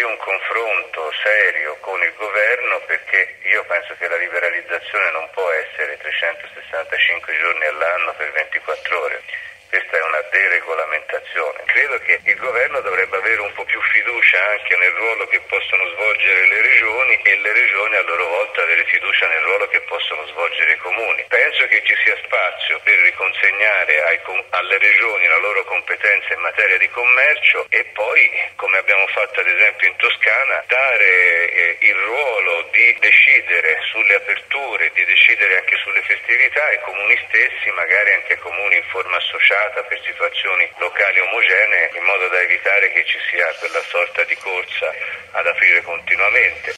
un confronto serio con il governo, perché io penso che la liberalizzazione non può essere 365 giorni all'anno per 24 ore. Questa è una deregolamentazione. Credo che il governo dovrebbe avere un po' più fiducia anche nel ruolo che possono svolgere le regioni e le regioni a loro volta avere fiducia nel ruolo che possono svolgere i comuni. Penso che ci sia spazio per riconsegnare alle regioni la loro competenza in materia di commercio e poi, come abbiamo fatto ad esempio in Toscana, dare il ruolo di decidere sulle aperture, di decidere anche sulle festività ai comuni stessi, magari anche ai comuni in forma associata per situazioni locali omogenee, in modo da evitare che ci sia quella sorta di corsa ad aprire continuamente.